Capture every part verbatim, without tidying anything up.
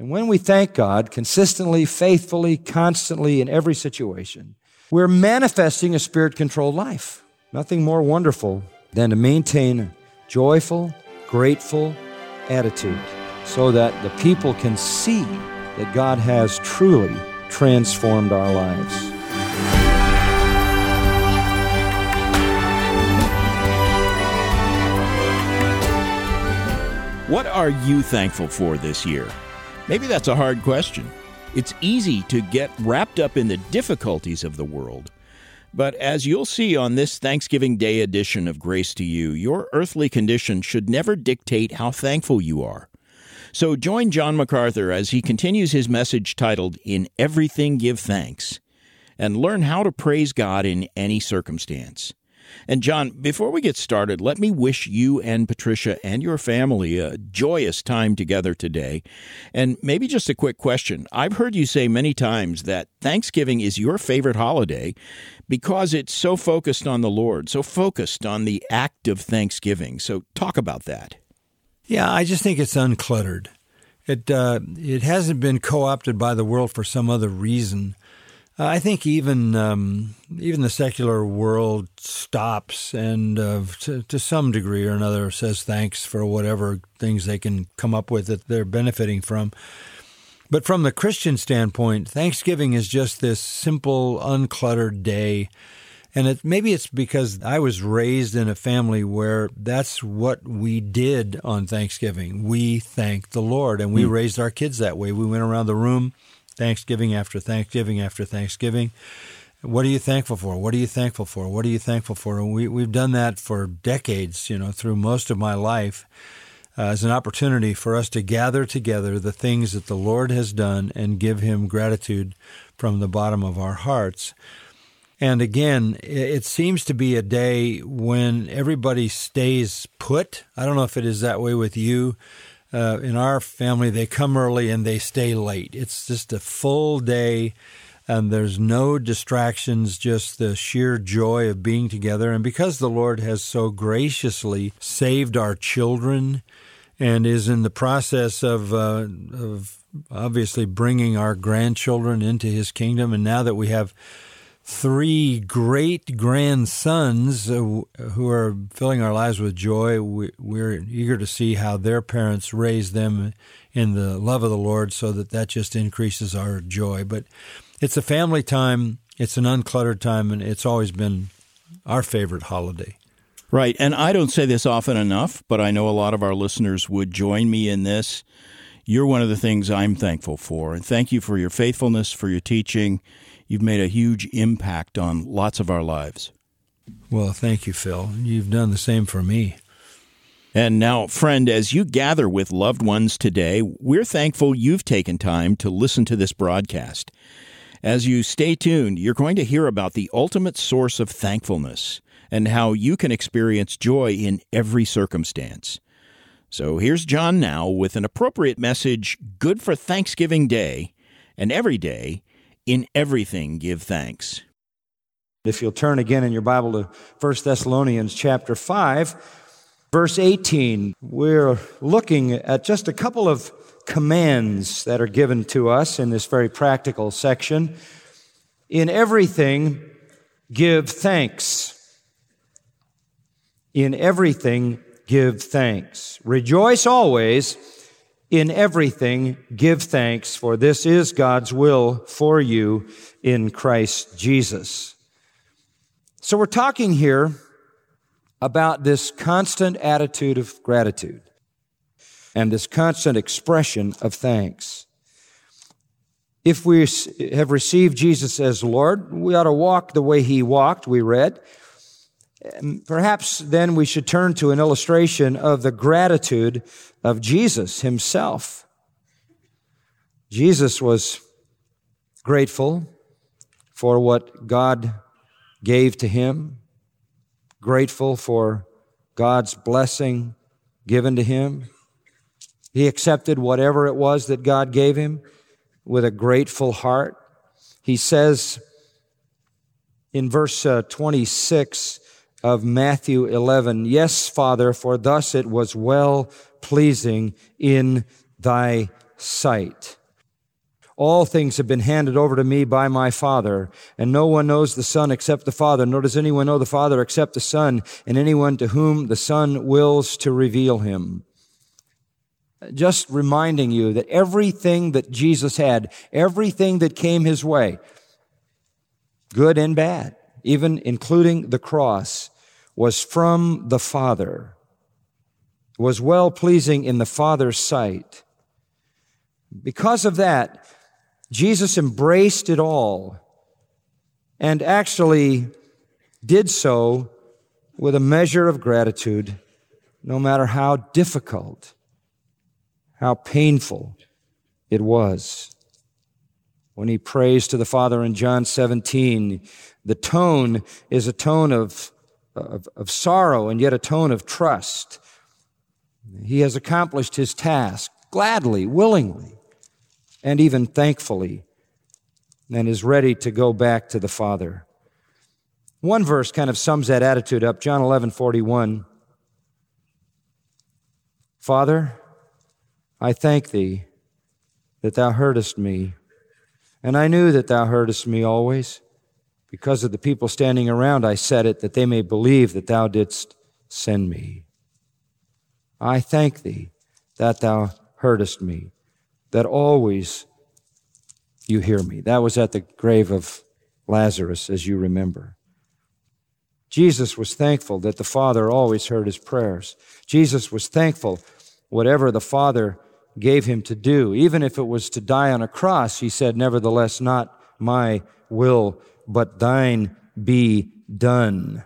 And when we thank God consistently, faithfully, constantly in every situation, we're manifesting a Spirit-controlled life. Nothing more wonderful than to maintain a joyful, grateful attitude so that the people can see that God has truly transformed our lives. What are you thankful for this year? Maybe that's a hard question. It's easy to get wrapped up in the difficulties of the world. But as you'll see on this Thanksgiving Day edition of Grace to You, your earthly condition should never dictate how thankful you are. So join John MacArthur as he continues his message titled, In Everything Give Thanks, and learn how to praise God in any circumstance. And John, before we get started, let me wish you and Patricia and your family a joyous time together today. And maybe just a quick question. I've heard you say many times that Thanksgiving is your favorite holiday because it's so focused on the Lord, so focused on the act of thanksgiving. So talk about that. Yeah, I just think it's uncluttered. It uh, it hasn't been co-opted by the world for some other reason. Uh, I think even um, even the secular world stops and uh, to, to some degree or another says thanks for whatever things they can come up with that they're benefiting from. But from the Christian standpoint, Thanksgiving is just this simple, uncluttered day. And it, maybe it's because I was raised in a family where that's what we did on Thanksgiving. We thanked the Lord, and we mm. raised our kids that way. We went around the room Thanksgiving after Thanksgiving after Thanksgiving. What are you thankful for? What are you thankful for? What are you thankful for? And we, we've done that for decades, you know, through most of my life uh, as an opportunity for us to gather together the things that the Lord has done and give Him gratitude from the bottom of our hearts. And again, it seems to be a day when everybody stays put. I don't know if it is that way with you. Uh, in our family, they come early and they stay late. It's just a full day, and there's no distractions, just the sheer joy of being together. And because the Lord has so graciously saved our children and is in the process of, uh, of obviously bringing our grandchildren into His kingdom, and now that we have three great grandsons uh, who are filling our lives with joy, we, we're eager to see how their parents raise them in the love of the Lord so that that just increases our joy. But it's a family time, it's an uncluttered time, and it's always been our favorite holiday. Right, and I don't say this often enough, but I know a lot of our listeners would join me in this. You're one of the things I'm thankful for, and thank you for your faithfulness, for your teaching. You've made a huge impact on lots of our lives. Well, thank you, Phil. You've done the same for me. And now, friend, as you gather with loved ones today, we're thankful you've taken time to listen to this broadcast. As you stay tuned, you're going to hear about the ultimate source of thankfulness and how you can experience joy in every circumstance. So here's John now with an appropriate message good for Thanksgiving Day and every day. In everything, give thanks. If you'll turn again in your Bible to First Thessalonians chapter five, verse eighteen, we're looking at just a couple of commands that are given to us in this very practical section. In everything, give thanks. In everything, give thanks. Rejoice always. In everything, give thanks, for this is God's will for you in Christ Jesus. So we're talking here about this constant attitude of gratitude and this constant expression of thanks. If we have received Jesus as Lord, we ought to walk the way He walked, we read. Perhaps then we should turn to an illustration of the gratitude of Jesus Himself. Jesus was grateful for what God gave to Him, grateful for God's blessing given to Him. He accepted whatever it was that God gave Him with a grateful heart. He says in verse uh, twenty-six of Matthew eleven, "Yes, Father, for thus it was well pleasing in Thy sight. All things have been handed over to me by my Father, and no one knows the Son except the Father, nor does anyone know the Father except the Son, and anyone to whom the Son wills to reveal him. Just reminding you that everything that Jesus had, everything that came his way, good and bad, even including the cross, was from the Father, was well-pleasing in the Father's sight. Because of that, Jesus embraced it all and actually did so with a measure of gratitude, no matter how difficult, how painful it was. When he prays to the Father in John seventeen, the tone is a tone of, of, of sorrow and yet a tone of trust. He has accomplished his task gladly, willingly, and even thankfully, and is ready to go back to the Father. One verse kind of sums that attitude up, John eleven forty-one. Father, I thank thee that thou heardest me, and I knew that thou heardest me always. Because of the people standing around, I said it, that they may believe that thou didst send me. I thank thee that thou heardest me, that always you hear me. That was at the grave of Lazarus, as you remember. Jesus was thankful that the Father always heard his prayers. Jesus was thankful whatever the Father gave him to do, even if it was to die on a cross, he said, nevertheless, not my will, but thine be done.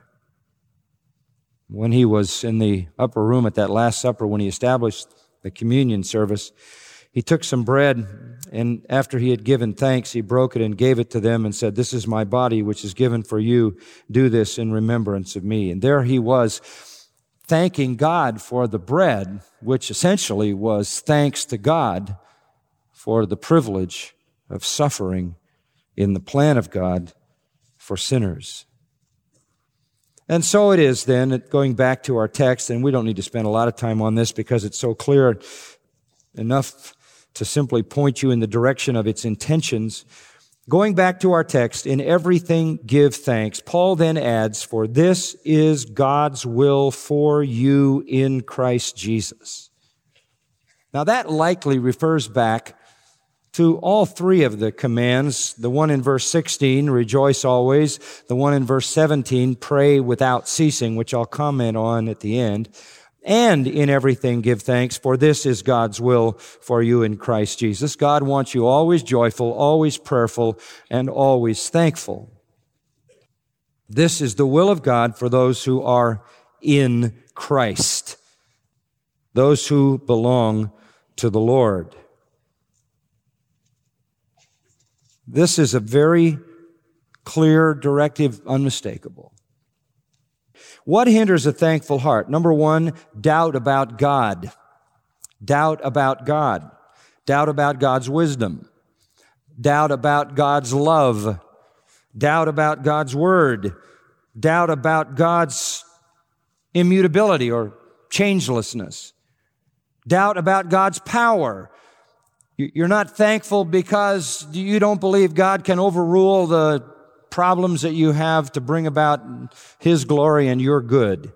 When he was in the upper room at that Last Supper, when he established the communion service, he took some bread, and after he had given thanks, he broke it and gave it to them and said, this is my body, which is given for you. Do this in remembrance of me. And there he was, thanking God for the bread, which essentially was thanks to God for the privilege of suffering in the plan of God for sinners. And so it is then, going back to our text, and we don't need to spend a lot of time on this because it's so clear enough to simply point you in the direction of its intentions. Going back to our text, in everything give thanks. Paul then adds, for this is God's will for you in Christ Jesus. Now that likely refers back to all three of the commands. The one in verse sixteen, rejoice always. The one in verse seventeen, pray without ceasing, which I'll comment on at the end. And in everything give thanks, for this is God's will for you in Christ Jesus. God wants you always joyful, always prayerful, and always thankful. This is the will of God for those who are in Christ, those who belong to the Lord. This is a very clear directive, unmistakable. What hinders a thankful heart? Number one, doubt about God. Doubt about God. Doubt about God's wisdom. Doubt about God's love. Doubt about God's word. Doubt about God's immutability or changelessness. Doubt about God's power. You're not thankful because you don't believe God can overrule the problems that you have to bring about His glory and your good.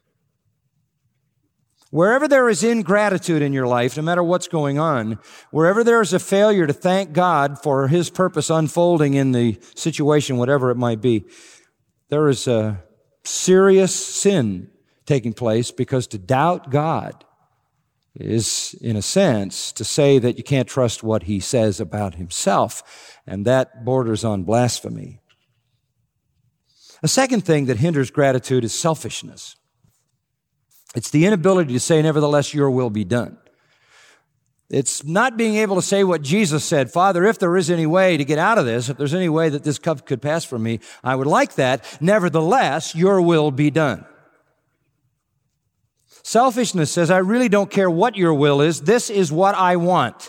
Wherever there is ingratitude in your life, no matter what's going on, wherever there is a failure to thank God for His purpose unfolding in the situation, whatever it might be, there is a serious sin taking place, because to doubt God is, in a sense, to say that you can't trust what He says about Himself, and that borders on blasphemy. A second thing that hinders gratitude is selfishness. It's the inability to say, nevertheless, your will be done. It's not being able to say what Jesus said, Father, if there is any way to get out of this, if there's any way that this cup could pass from me, I would like that. Nevertheless, your will be done. Selfishness says, I really don't care what your will is. This is what I want.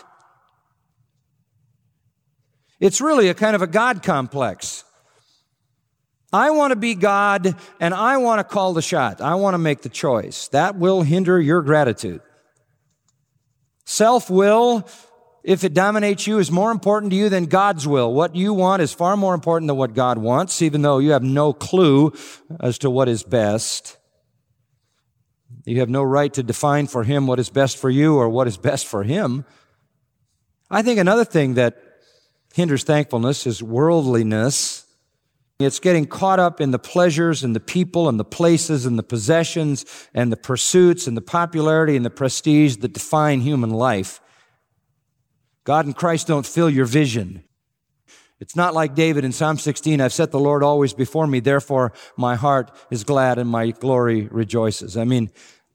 It's really a kind of a God complex. I want to be God, and I want to call the shot. I want to make the choice. That will hinder your gratitude. Self-will if it dominates you, is more important to you than God's will. What you want is far more important than what God wants, even though you have no clue as to what is best. You have no right to define for Him what is best for you or what is best for Him. I think another thing that hinders thankfulness is worldliness. It's getting caught up in the pleasures and the people and the places and the possessions and the pursuits and the popularity and the prestige that define human life. God and Christ don't fill your vision. It's not like David in Psalm sixteen, I've set the Lord always before me, therefore my heart is glad and my glory rejoices. I mean,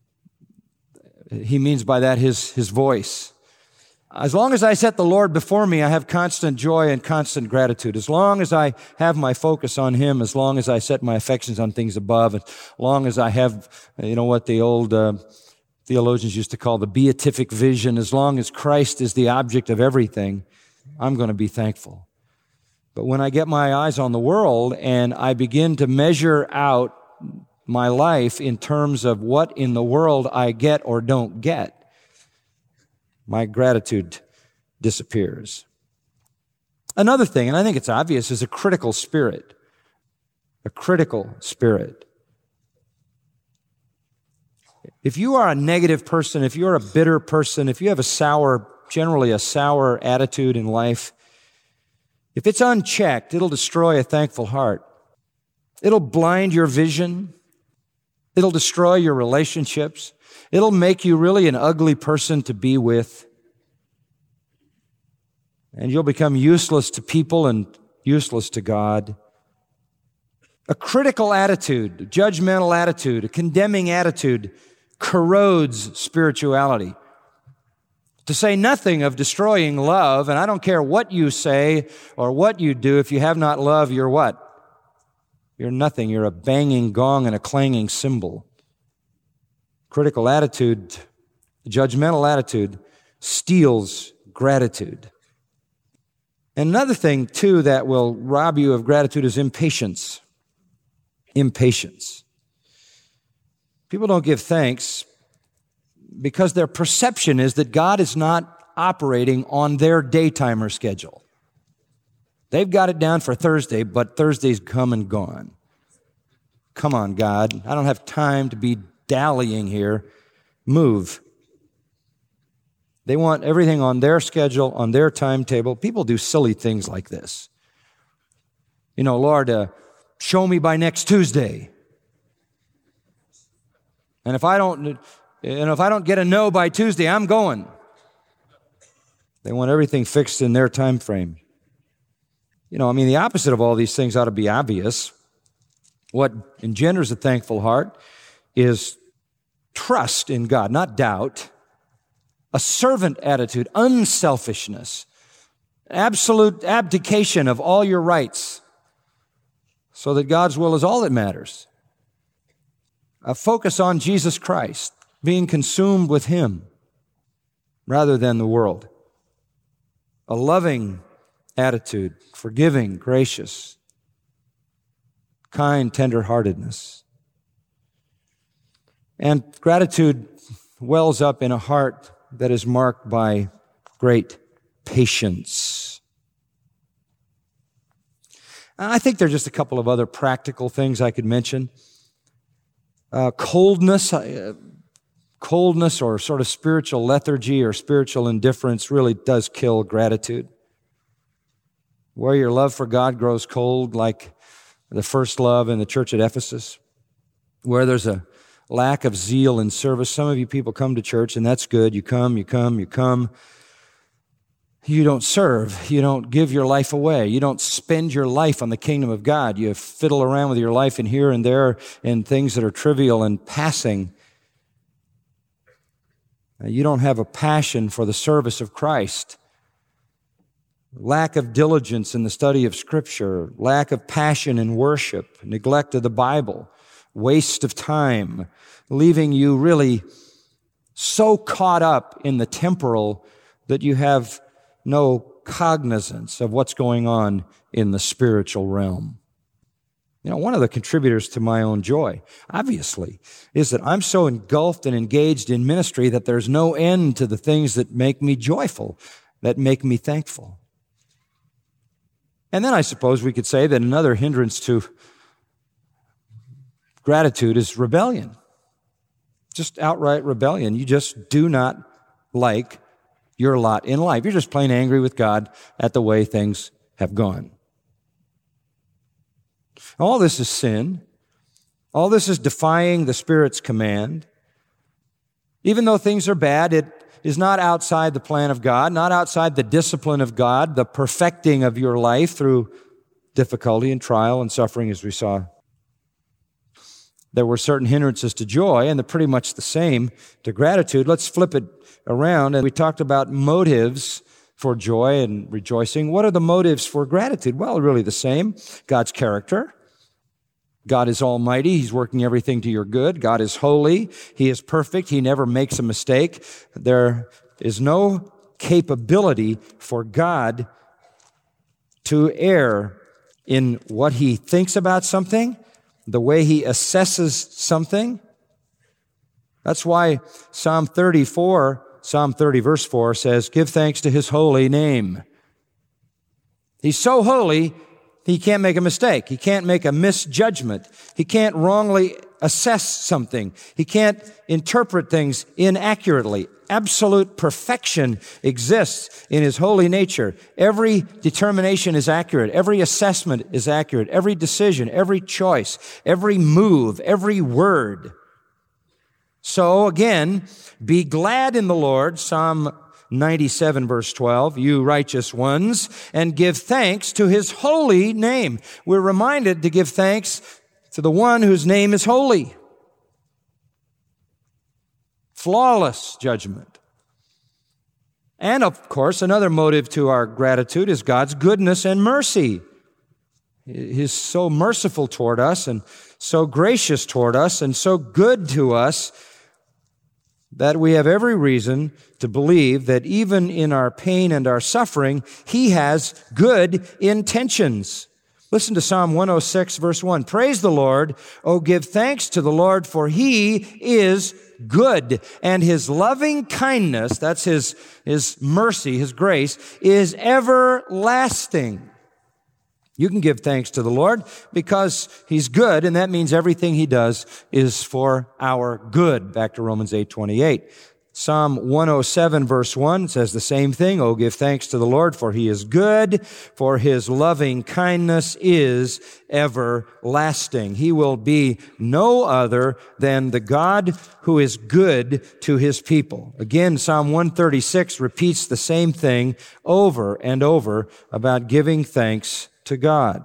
he means by that his, his voice. As long as I set the Lord before me, I have constant joy and constant gratitude. As long as I have my focus on Him, as long as I set my affections on things above, as long as I have, you know, what the old uh, theologians used to call the beatific vision, as long as Christ is the object of everything, I'm going to be thankful. But when I get my eyes on the world and I begin to measure out my life in terms of what in the world I get or don't get, my gratitude disappears. Another thing, and I think it's obvious, is a critical spirit. A critical spirit. If you are a negative person, if you're a bitter person, if you have a sour, generally a sour attitude in life, if it's unchecked, it'll destroy a thankful heart. It'll blind your vision. It'll destroy your relationships. It'll make you really an ugly person to be with. And you'll become useless to people and useless to God. A critical attitude, a judgmental attitude, a condemning attitude corrodes spirituality. To say nothing of destroying love, and I don't care what you say or what you do, if you have not love, you're what? You're nothing. You're a banging gong and a clanging cymbal. Critical attitude, judgmental attitude, steals gratitude. And another thing, too, that will rob you of gratitude is impatience. Impatience. People don't give thanks because their perception is that God is not operating on their daytimer schedule. They've got it down for Thursday, but Thursday's come and gone. Come on, God. I don't have time to be dallying here. Move. They want everything on their schedule, on their timetable. People do silly things like this. You know, Lord, uh, show me by next Tuesday. And if I don't, and if I don't get a no by Tuesday, I'm going. They want everything fixed in their time frame. You know, I mean, the opposite of all these things ought to be obvious. What engenders a thankful heart is trust in God, not doubt, a servant attitude, unselfishness, absolute abdication of all your rights so that God's will is all that matters. A focus on Jesus Christ, being consumed with Him rather than the world. A loving attitude, forgiving, gracious, kind, tender-heartedness. And gratitude wells up in a heart that is marked by great patience. I think there are just a couple of other practical things I could mention. Uh, coldness, uh, coldness or sort of spiritual lethargy or spiritual indifference really does kill gratitude. Where your love for God grows cold, like the first love in the church at Ephesus, where there's a lack of zeal in service. Some of you people come to church, and that's good. You come, you come, you come. You don't serve. You don't give your life away. You don't spend your life on the kingdom of God. You fiddle around with your life in here and there in things that are trivial and passing. You don't have a passion for the service of Christ. Lack of diligence in the study of Scripture, lack of passion in worship, neglect of the Bible, waste of time, leaving you really so caught up in the temporal that you have no cognizance of what's going on in the spiritual realm. You know, one of the contributors to my own joy, obviously, is that I'm so engulfed and engaged in ministry that there's no end to the things that make me joyful. that make me thankful. And then I suppose we could say that another hindrance to gratitude is rebellion. Just outright rebellion. You just do not like your lot in life. You're just plain angry with God at the way things have gone. All this is sin. All this is defying the Spirit's command. Even though things are bad, it is not outside the plan of God, not outside the discipline of God, the perfecting of your life through difficulty and trial and suffering, as we saw. There were certain hindrances to joy, and they're pretty much the same to gratitude. Let's flip it around, and we talked about motives for joy and rejoicing. What are the motives for gratitude? Well, really the same. God's character. God is almighty. He's working everything to your good. God is holy. He is perfect. He never makes a mistake. There is no capability for God to err in what He thinks about something, the way He assesses something. That's why Psalm thirty-four, Psalm thirty verse four says, give thanks to His holy name. He's so holy, He can't make a mistake. He can't make a misjudgment. He can't wrongly assess something. He can't interpret things inaccurately. Absolute perfection exists in His holy nature. Every determination is accurate. Every assessment is accurate. Every decision, every choice, every move, every word. So again, be glad in the Lord, Psalm ninety-seven verse twelve, you righteous ones, and give thanks to His holy name. We're reminded to give thanks to the one whose name is holy. Flawless judgment. And of course, another motive to our gratitude is God's goodness and mercy. He's so merciful toward us and so gracious toward us and so good to us that we have every reason to believe that even in our pain and our suffering, He has good intentions. Listen to Psalm one oh six, verse one. Praise the Lord. Oh, give thanks to the Lord, for He is good, and His loving kindness, that's His, His mercy, His grace, is everlasting. You can give thanks to the Lord because He's good, and that means everything He does is for our good. Back to Romans eight twenty-eight. Psalm one oh seven verse one says the same thing. Oh, give thanks to the Lord, for He is good, for His loving kindness is everlasting. He will be no other than the God who is good to His people. Again, Psalm one thirty-six repeats the same thing over and over about giving thanks to God.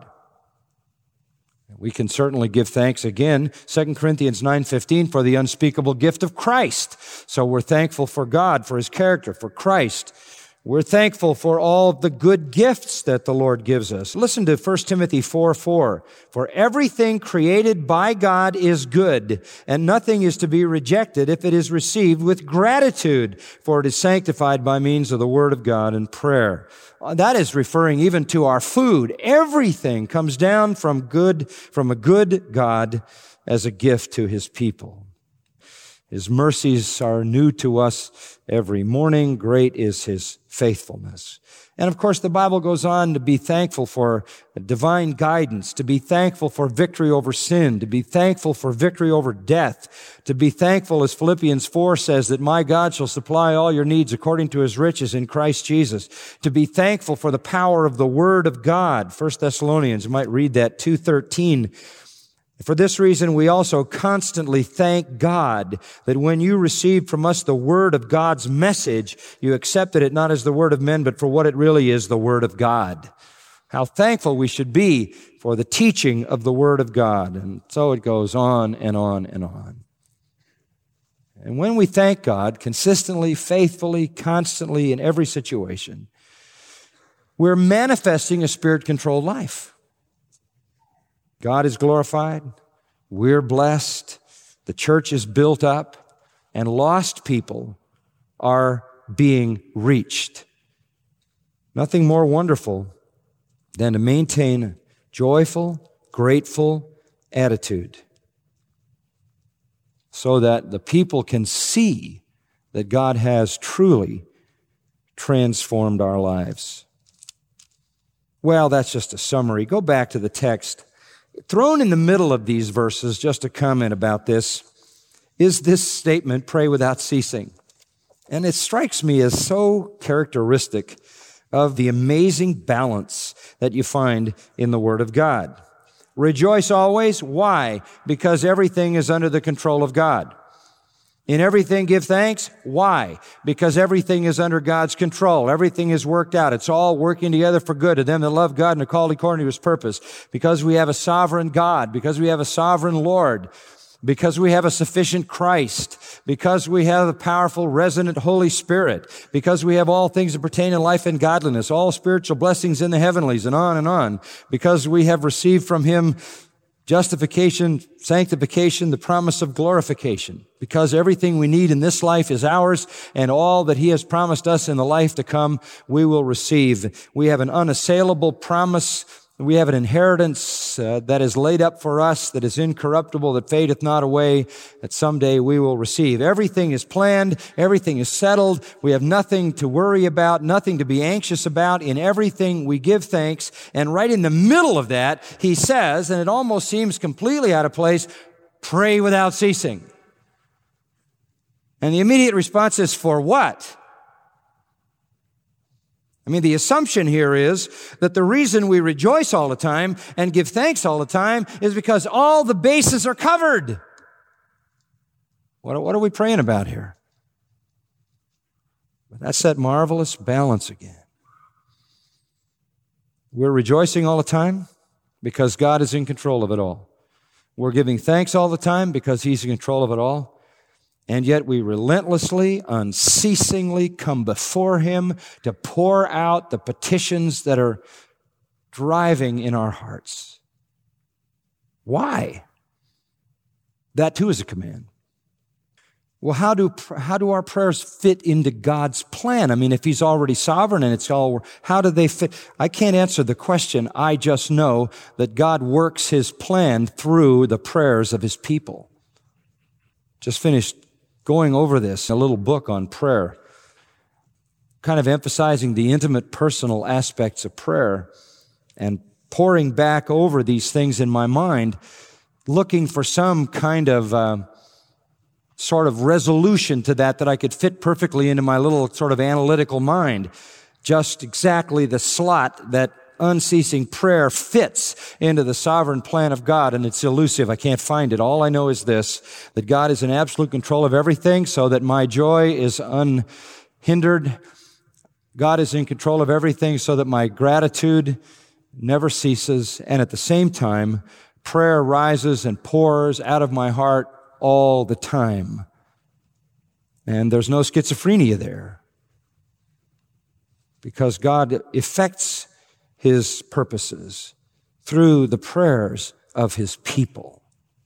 We can certainly give thanks again, Second Corinthians nine fifteen, for the unspeakable gift of Christ. So we're thankful for God, for His character, for Christ. We're thankful for all the good gifts that the Lord gives us. Listen to First Timothy four four. For everything created by God is good, and nothing is to be rejected if it is received with gratitude, for it is sanctified by means of the Word of God and prayer. That is referring even to our food. Everything comes down from good, from a good God as a gift to His people. His mercies are new to us every morning. Great is His faithfulness. And of course, the Bible goes on to be thankful for divine guidance, to be thankful for victory over sin, to be thankful for victory over death, to be thankful, as Philippians four says, that my God shall supply all your needs according to His riches in Christ Jesus, to be thankful for the power of the Word of God. First Thessalonians, you might read that, two thirteen. For this reason, we also constantly thank God that when you received from us the word of God's message, you accepted it not as the word of men, but for what it really is, the word of God. How thankful we should be for the teaching of the word of God. And so it goes on and on and on. And when we thank God consistently, faithfully, constantly, in every situation, we're manifesting a Spirit-controlled life. God is glorified, we're blessed, the church is built up, and lost people are being reached. Nothing more wonderful than to maintain a joyful, grateful attitude so that the people can see that God has truly transformed our lives. Well, that's just a summary. Go back to the text. Thrown in the middle of these verses, just a comment about this, is this statement, pray without ceasing. And it strikes me as so characteristic of the amazing balance that you find in the Word of God. Rejoice always. Why? Because everything is under the control of God. In everything give thanks. Why? Because everything is under God's control. Everything is worked out. It's all working together for good to them that love God and are called according to His purpose. Because we have a sovereign God. Because we have a sovereign Lord. Because we have a sufficient Christ. Because we have a powerful, resonant Holy Spirit. Because we have all things that pertain to life and godliness. All spiritual blessings in the heavenlies, and on and on. Because we have received from Him justification, sanctification, the promise of glorification. Because everything we need in this life is ours, and all that He has promised us in the life to come, we will receive. We have an unassailable promise. We have an inheritance uh, that is laid up for us, that is incorruptible, that fadeth not away, that someday we will receive. Everything is planned. Everything is settled. We have nothing to worry about, nothing to be anxious about. In everything we give thanks. And right in the middle of that, he says, and it almost seems completely out of place, pray without ceasing. And the immediate response is, for what? I mean, the assumption here is that the reason we rejoice all the time and give thanks all the time is because all the bases are covered. What, what are we praying about here? But that's that marvelous balance again. We're rejoicing all the time because God is in control of it all. We're giving thanks all the time because He's in control of it all. And yet we relentlessly, unceasingly come before Him to pour out the petitions that are driving in our hearts. Why? That too is a command. Well, how do, how do our prayers fit into God's plan? I mean, if He's already sovereign and it's all, how do they fit? I can't answer the question. I just know that God works His plan through the prayers of His people. Just finished going over this, a little book on prayer, kind of emphasizing the intimate, personal aspects of prayer and pouring back over these things in my mind, looking for some kind of uh, sort of resolution to that that I could fit perfectly into my little sort of analytical mind. Just exactly the slot that unceasing prayer fits into the sovereign plan of God, and it's elusive. I can't find it. All I know is this, that God is in absolute control of everything so that my joy is unhindered. God is in control of everything so that my gratitude never ceases, and at the same time, prayer rises and pours out of my heart all the time. And there's no schizophrenia there, because God effects His purposes through the prayers of His people.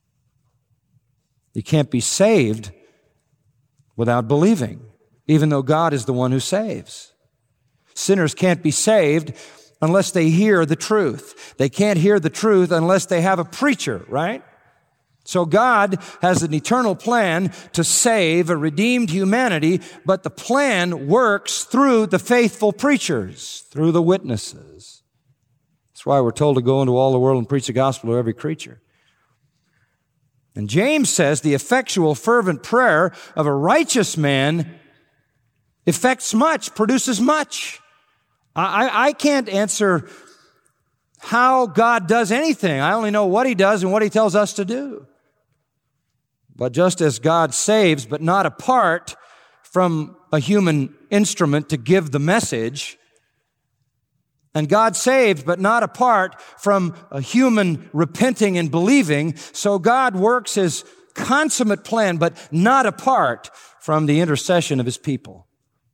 You can't be saved without believing, even though God is the one who saves. Sinners can't be saved unless they hear the truth. They can't hear the truth unless they have a preacher, right? So God has an eternal plan to save a redeemed humanity, but the plan works through the faithful preachers, through the witnesses. That's why we're told to go into all the world and preach the gospel to every creature. And James says the effectual, fervent prayer of a righteous man effects much, produces much. I, I can't answer how God does anything. I only know what He does and what He tells us to do. But just as God saves, but not apart from a human instrument to give the message, and God saved, but not apart from a human repenting and believing, so God works His consummate plan, but not apart from the intercession of His people.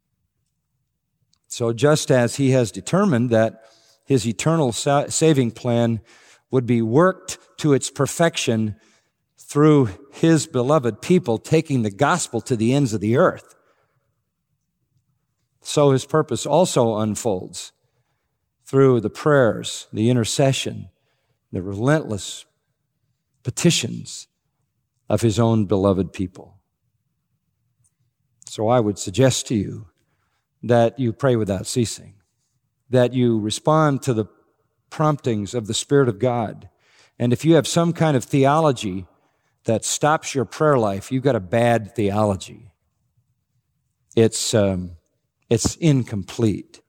So just as He has determined that His eternal sa- saving plan would be worked to its perfection through His beloved people taking the gospel to the ends of the earth, so His purpose also unfolds through the prayers, the intercession, the relentless petitions of His own beloved people. So I would suggest to you that you pray without ceasing, that you respond to the promptings of the Spirit of God. And if you have some kind of theology that stops your prayer life, you've got a bad theology. It's, um, it's incomplete.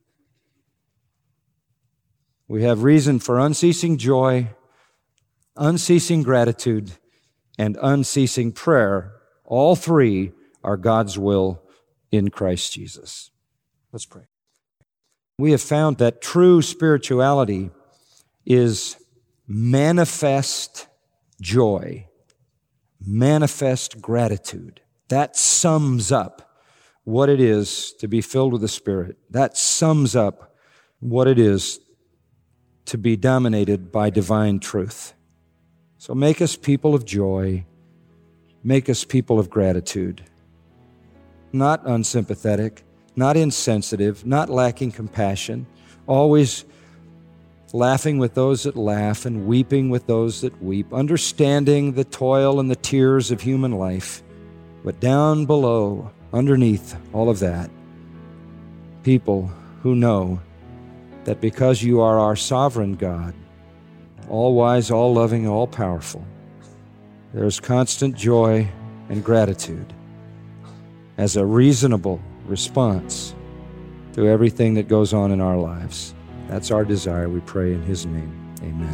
We have reason for unceasing joy, unceasing gratitude, and unceasing prayer. All three are God's will in Christ Jesus. Let's pray. We have found that true spirituality is manifest joy, manifest gratitude. That sums up what it is to be filled with the Spirit. That sums up what it is to be dominated by divine truth. So make us people of joy. Make us people of gratitude. Not unsympathetic, not insensitive, not lacking compassion, always laughing with those that laugh and weeping with those that weep, understanding the toil and the tears of human life. But down below, underneath all of that, people who know that because you are our sovereign God, all-wise, all-loving, all-powerful, there's constant joy and gratitude as a reasonable response to everything that goes on in our lives. That's our desire. We pray in His name. Amen.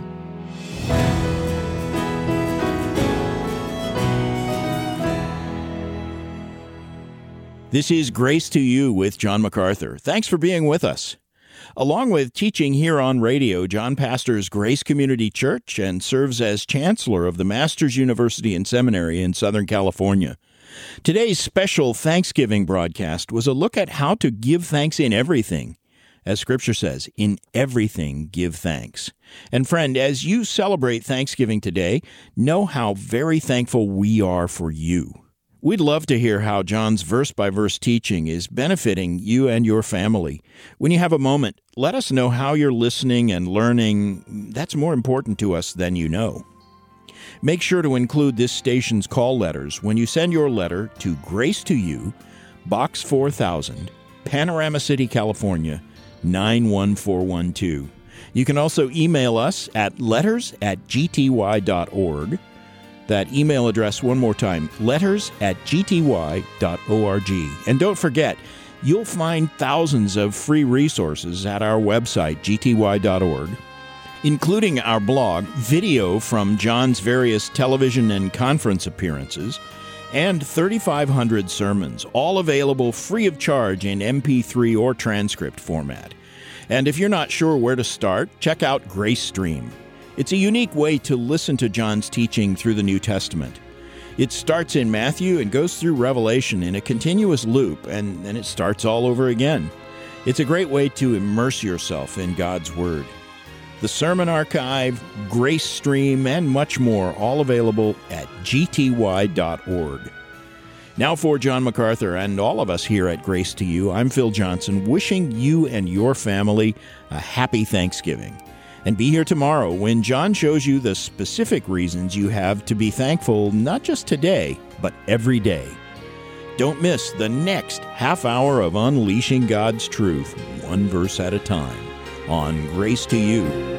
This is Grace to You with John MacArthur. Thanks for being with us. Along with teaching here on radio, John pastors Grace Community Church and serves as chancellor of the Masters University and Seminary in Southern California. Today's special Thanksgiving broadcast was a look at how to give thanks in everything. As Scripture says, in everything give thanks. And friend, as you celebrate Thanksgiving today, know how very thankful we are for you. We'd love to hear how John's verse-by-verse teaching is benefiting you and your family. When you have a moment, let us know how you're listening and learning. That's more important to us than you know. Make sure to include this station's call letters when you send your letter to Grace to You, Box four thousand, Panorama City, California, nine one four one two. You can also email us at letters at g t y dot org. That email address one more time, letters at g t y dot org. And don't forget, you'll find thousands of free resources at our website, g t y dot org, including our blog, video from John's various television and conference appearances, and thirty-five hundred sermons, all available free of charge in M P three or transcript format. And if you're not sure where to start, check out GraceStream. It's a unique way to listen to John's teaching through the New Testament. It starts in Matthew and goes through Revelation in a continuous loop, and then it starts all over again. It's a great way to immerse yourself in God's Word. The Sermon Archive, GraceStream, and much more, all available at g t y dot org. Now for John MacArthur and all of us here at Grace to You, I'm Phil Johnson, wishing you and your family a happy Thanksgiving. And be here tomorrow when John shows you the specific reasons you have to be thankful, not just today, but every day. Don't miss the next half hour of unleashing God's truth, one verse at a time, on Grace to You.